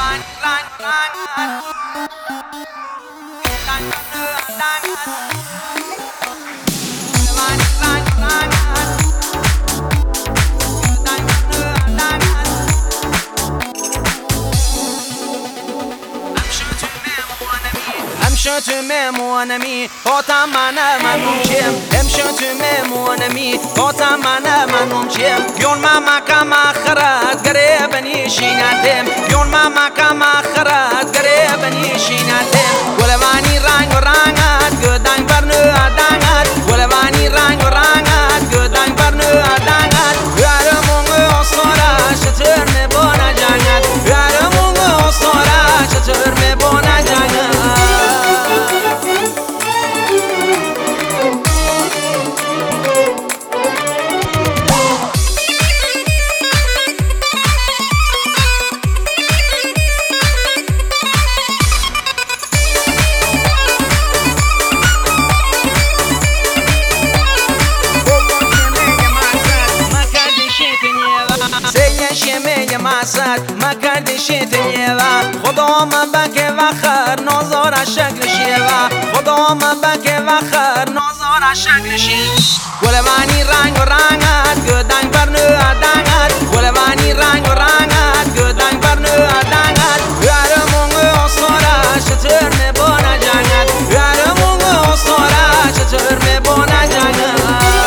امشو تو مهمونمی باتم من ممچم امشو تو مهمونمی باتم من ممچم بیون ما مکم آخرت قریب نیشینتم بیون ما مکم آخرت قریب نیشینتم ولوانی رنگ و رنگت گدنگ برنو آدنگت ولوانی رنگ و رنگت گدنگ برنو آدنگت یارمون اصلا شتر میبونه جنگت یارمون اصلا شتر میبونه جنگت شمه مسد مکرد شیطنیوا خدا من بکه وخر نازار شکل شیوا خدا من بکه وخر نازار شکل شیوا ولوانی رنگ و رنگت گدنگ برنو آدنگت ولوانی رنگ و رنگت گدنگ برنو آدنگت یارمون اصلا شتر میبونه جنگت یارمون اصلا شتر میبونه جنگت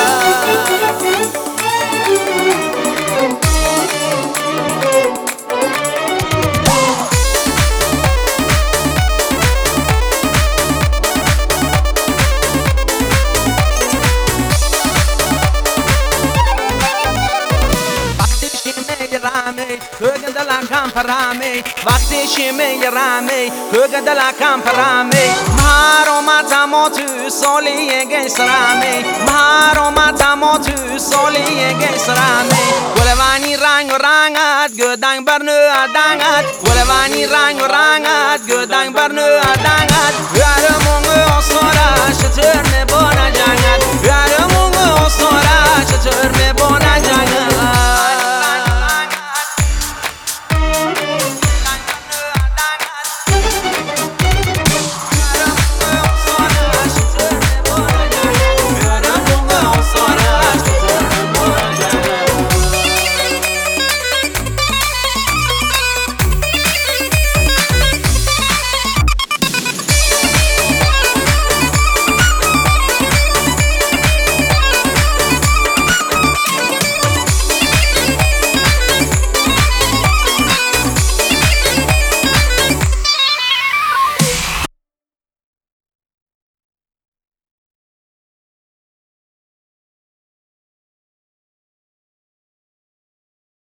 Högen de la camparame, vaqti shime rame, högen de la camparame, maro matamotu soli gesrame, maro matamotu soli gesrame, ولوانی رنگ و رنگت گدنگ برنو آدنگت ولوانی رنگ و رنگت گدنگ برنو آدنگت یارمون اصلا شتر میبونه جنگ